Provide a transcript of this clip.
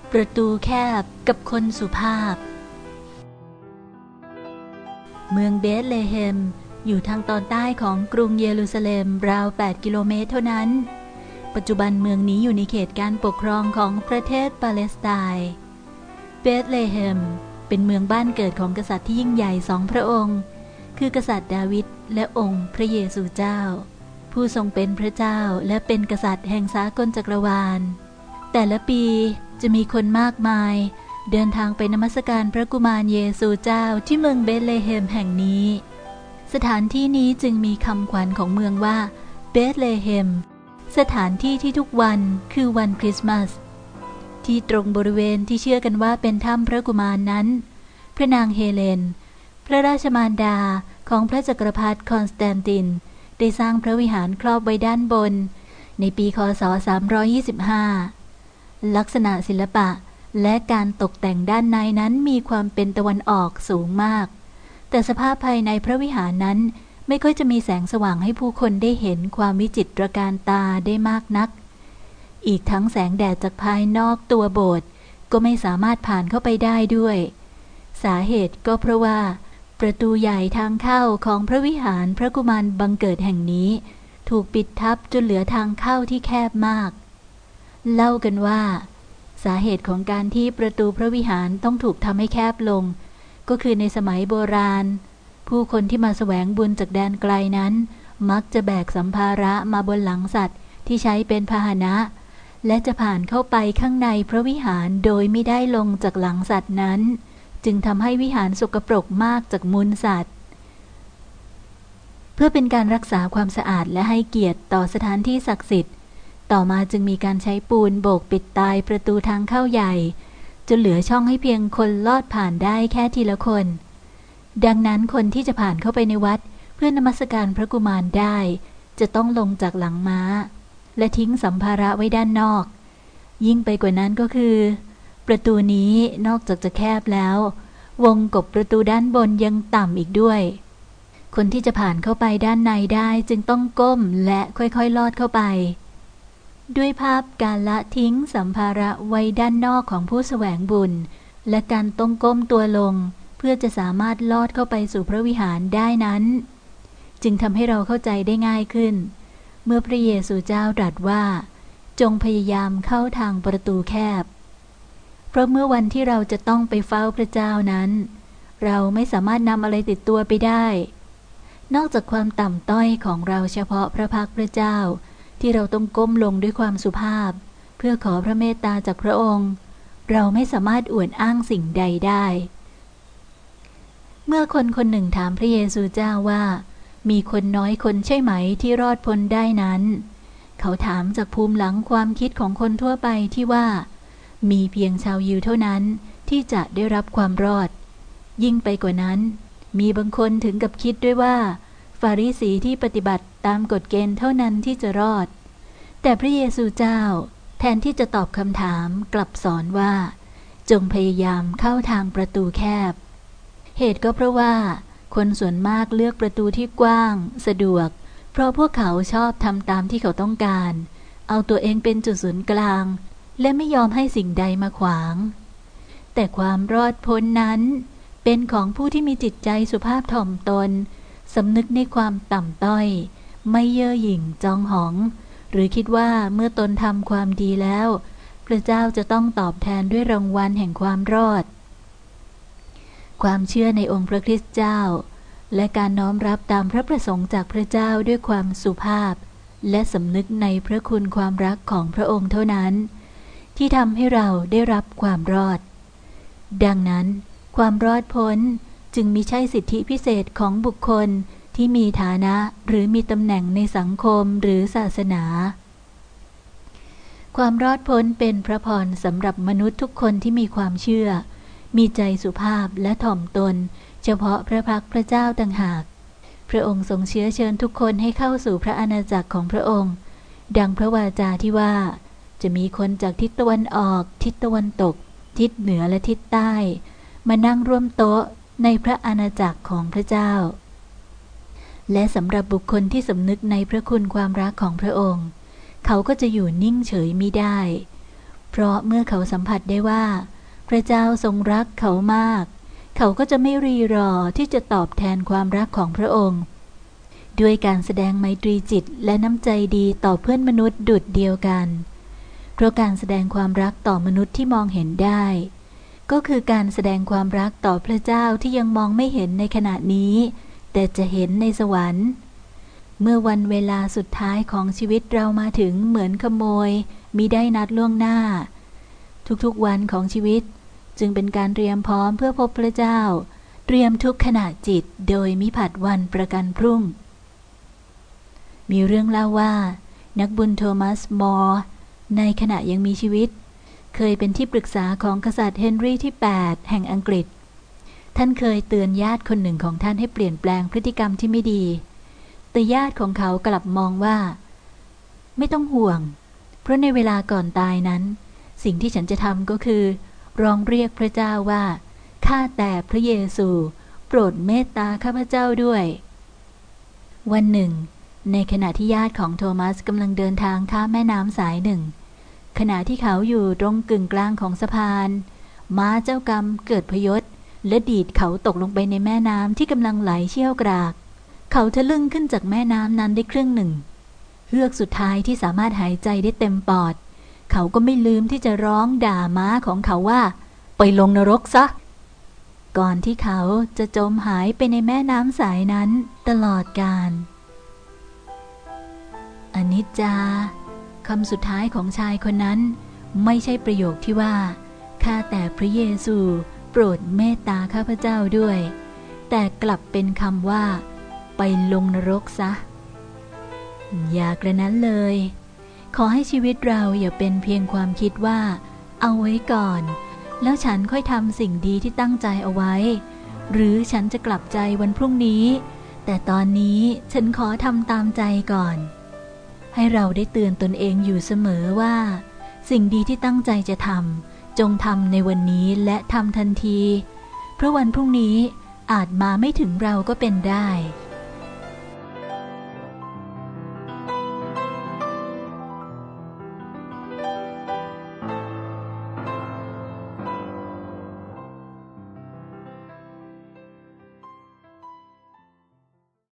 ประตูแคบกับคนสุภาพเมืองเบธเลเฮมอยู่ทางตอนใต้ของกรุงเยรูซาเล็มราว8 กิโลเมตรเท่านั้นปัจจุบันเมืองนี้อยู่ในเขตการปกครองของประเทศปาเลสไตน์เบธเลเฮมเป็นเมืองบ้านเกิดของกษัตริย์ที่ยิ่งใหญ่2 พระองค์คือกษัตริย์ดาวิดและองค์พระเยซูเจ้าผู้ทรงเป็นพระเจ้าและเป็นกษัตริย์แห่งสากลจักรวาลแต่ละปีจะมีคนมากมายเดินทางไปนมัสการพระกุมารเยซูเจ้าที่เมืองเบธเลเฮมแห่งนี้สถานที่นี้จึงมีคำขวัญของเมืองว่าเบธเลเฮมสถานที่ที่ทุกวันคือวันคริสต์มาสที่ตรงบริเวณที่เชื่อกันว่าเป็นถ้ำพระกุมารนั้นพระนางเฮเลนพระราชมารดาของพระจักรพรรดิคอนสแตนตินได้สร้างพระวิหารครอบไว้ด้านบนในปีค.ศ. 325ลักษณะศิลปะและการตกแต่งด้านในนั้นมีความเป็นตะวันออกสูงมากแต่สภาพภายในพระวิหารนั้นไม่ค่อยจะมีแสงสว่างให้ผู้คนได้เห็นความวิจิตรการตาได้มากนักอีกทั้งแสงแดดจากภายนอกตัวโบสถ์ก็ไม่สามารถผ่านเข้าไปได้ด้วยสาเหตุก็เพราะว่าประตูใหญ่ทางเข้าของพระวิหารพระกุมารบังเกิดแห่งนี้ถูกปิดทับจนเหลือทางเข้าที่แคบมากเล่ากันว่าสาเหตุของการที่ประตูพระวิหารต้องถูกทำให้แคบลงก็คือในสมัยโบราณผู้คนที่มาแสวงบุญจากแดนไกลนั้นมักจะแบกสัมภาระมาบนหลังสัตว์ที่ใช้เป็นพาหนะและจะผ่านเข้าไปข้างในพระวิหารโดยไม่ได้ลงจากหลังสัตว์นั้นจึงทำให้วิหารสกปรกมากจากมูลสัตว์เพื่อเป็นการรักษาความสะอาดและให้เกียรติต่อสถานที่ศักดิ์สิทธิ์ต่อมาจึงมีการใช้ปูนโบกปิดตายประตูทางเข้าใหญ่จนเหลือช่องให้เพียงคนลอดผ่านได้แค่ทีละคนดังนั้นคนที่จะผ่านเข้าไปในวัดเพื่อนมัสการพระกุมารได้จะต้องลงจากหลังม้าและทิ้งสัมภาระไว้ด้านนอกยิ่งไปกว่านั้นก็คือประตูนี้นอกจากจะแคบแล้ววงกบประตูด้านบนยังต่ำอีกด้วยคนที่จะผ่านเข้าไปด้านในได้จึงต้องก้มและค่อยๆลอดเข้าไปด้วยภาพการละทิ้งสัมภาระไว้ด้านนอกของผู้แสวงบุญและการต้องก้มตัวลงเพื่อจะสามารถลอดเข้าไปสู่พระวิหารได้นั้นจึงทำให้เราเข้าใจได้ง่ายขึ้นเมื่อพระเยซูเจ้าตรัสว่าจงพยายามเข้าทางประตูแคบเพราะเมื่อวันที่เราจะต้องไปเฝ้าพระเจ้านั้นเราไม่สามารถนำอะไรติดตัวไปได้นอกจากความต่ำต้อยของเราเฉพาะพระพักพระเจ้าที่เราต้องก้มลงด้วยความสุภาพเพื่อขอพระเมตตาจากพระองค์เราไม่สามารถอวดอ้างสิ่งใดได้เมื่อคนคนหนึ่งถามพระเยซูเจ้าว่ามีคนน้อยคนใช่ไหมที่รอดพ้นได้นั้นเขาถามจากภูมิหลังความคิดของคนทั่วไปที่ว่ามีเพียงชาวยิวเท่านั้นที่จะได้รับความรอดยิ่งไปกว่านั้นมีบางคนถึงกับคิดด้วยว่าฟาริสีที่ปฏิบัติตามกฎเกณฑ์เท่านั้นที่จะรอดแต่พระเยซูเจ้าแทนที่จะตอบคำถามกลับสอนว่าจงพยายามเข้าทางประตูแคบเหตุก็เพราะว่าคนส่วนมากเลือกประตูที่กว้างสะดวกเพราะพวกเขาชอบทำตามที่เขาต้องการเอาตัวเองเป็นจุดศูนย์กลางและไม่ยอมให้สิ่งใดมาขวางแต่ความรอดพ้นนั้นเป็นของผู้ที่มีจิตใจสุภาพถ่อมตนสำนึกในความต่ำต้อยไม่เย่อหยิ่งจองหองหรือคิดว่าเมื่อตนทำความดีแล้วพระเจ้าจะต้องตอบแทนด้วยรางวัลแห่งความรอดความเชื่อในองค์พระคริสต์เจ้าและการน้อมรับตามพระประสงค์จากพระเจ้าด้วยความสุภาพและสำนึกในพระคุณความรักของพระองค์เท่านั้นที่ทำให้เราได้รับความรอดดังนั้นความรอดพ้นจึงมิใช่สิทธิพิเศษของบุคคลที่มีฐานะหรือมีตำแหน่งในสังคมหรือศาสนาความรอดพ้นเป็นพระพรสำหรับมนุษย์ทุกคนที่มีความเชื่อมีใจสุภาพและถ่อมตนเฉพาะพระพักพระเจ้าต่างหากพระองค์ทรงเชื้อเชิญทุกคนให้เข้าสู่พระอาณาจักรของพระองค์ดังพระวาจาที่ว่าจะมีคนจากทิศตะวันออกทิศตะวันตกทิศเหนือและทิศใต้มานั่งร่วมโต๊ะในพระอาณาจักรของพระเจ้าและสำหรับบุคคลที่สำนึกในพระคุณความรักของพระองค์เขาก็จะอยู่นิ่งเฉยมิได้เพราะเมื่อเขาสัมผัสได้ว่าพระเจ้าทรงรักเขามากเขาก็จะไม่รีรอที่จะตอบแทนความรักของพระองค์ด้วยการแสดงไมตรีจิตและน้ำใจดีต่อเพื่อนมนุษย์ดุจเดียวกันเพราะการแสดงความรักต่อมนุษย์ที่มองเห็นได้ก็คือการแสดงความรักต่อพระเจ้าที่ยังมองไม่เห็นในขณะนี้แต่จะเห็นในสวรรค์เมื่อวันเวลาสุดท้ายของชีวิตเรามาถึงเหมือนขโมยมิได้นัดล่วงหน้าทุกๆวันของชีวิตจึงเป็นการเตรียมพร้อมเพื่อพบพระเจ้าเตรียมทุกขณะจิตโดยมิผัดวันประกันพรุ่งมีเรื่องเล่าว่านักบุญโทมัสมอร์ในขณะยังมีชีวิตเคยเป็นที่ปรึกษาของกษัตริย์เฮนรี่ที่ 8แห่งอังกฤษท่านเคยเตือนญาติคนหนึ่งของท่านให้เปลี่ยนแปลงพฤติกรรมที่ไม่ดีแต่ญาติของเขากลับมองว่าไม่ต้องห่วงเพราะในเวลาก่อนตายนั้นสิ่งที่ฉันจะทำก็คือร้องเรียกพระเจ้าว่าข้าแต่พระเยซูโปรดเมตตาข้าพเจ้าด้วยวันหนึ่งในขณะที่ญาติของโทมัสกำลังเดินทางข้ามแม่น้ำสายหนึ่งขณะที่เขาอยู่ตรงกึ่งกลางของสะพานม้าเจ้ากรรมเกิดพยศและดีดเขาตกลงไปในแม่น้ำที่กำลังไหลเชี่ยวกรากเขาทะลึ่งขึ้นจากแม่น้ำนั้นได้ครึ่งหนึ่งเฮือกสุดท้ายที่สามารถหายใจได้เต็มปอดเขาก็ไม่ลืมที่จะร้องด่าม้าของเขาว่าไปลงนรกซะก่อนที่เขาจะจมหายไปในแม่น้ำสายนั้นตลอดกาลอนิจจาคำสุดท้ายของชายคนนั้นไม่ใช่ประโยคที่ว่าข้าแต่พระเยซูโปรดเมตตาข้าพเจ้าด้วยแต่กลับเป็นคำว่าไปลงนรกซะอย่ากระนั้นเลยขอให้ชีวิตเราอย่าเป็นเพียงความคิดว่าเอาไว้ก่อนแล้วฉันค่อยทำสิ่งดีที่ตั้งใจเอาไว้หรือฉันจะกลับใจวันพรุ่งนี้แต่ตอนนี้ฉันขอทำตามใจก่อนให้เราได้เตือนตนเองอยู่เสมอว่าสิ่งดีที่ตั้งใจจะทำจงทำในวันนี้และทำทันทีเพราะวันพรุ่งนี้อาจมาไม่ถึงเราก็เป็นได้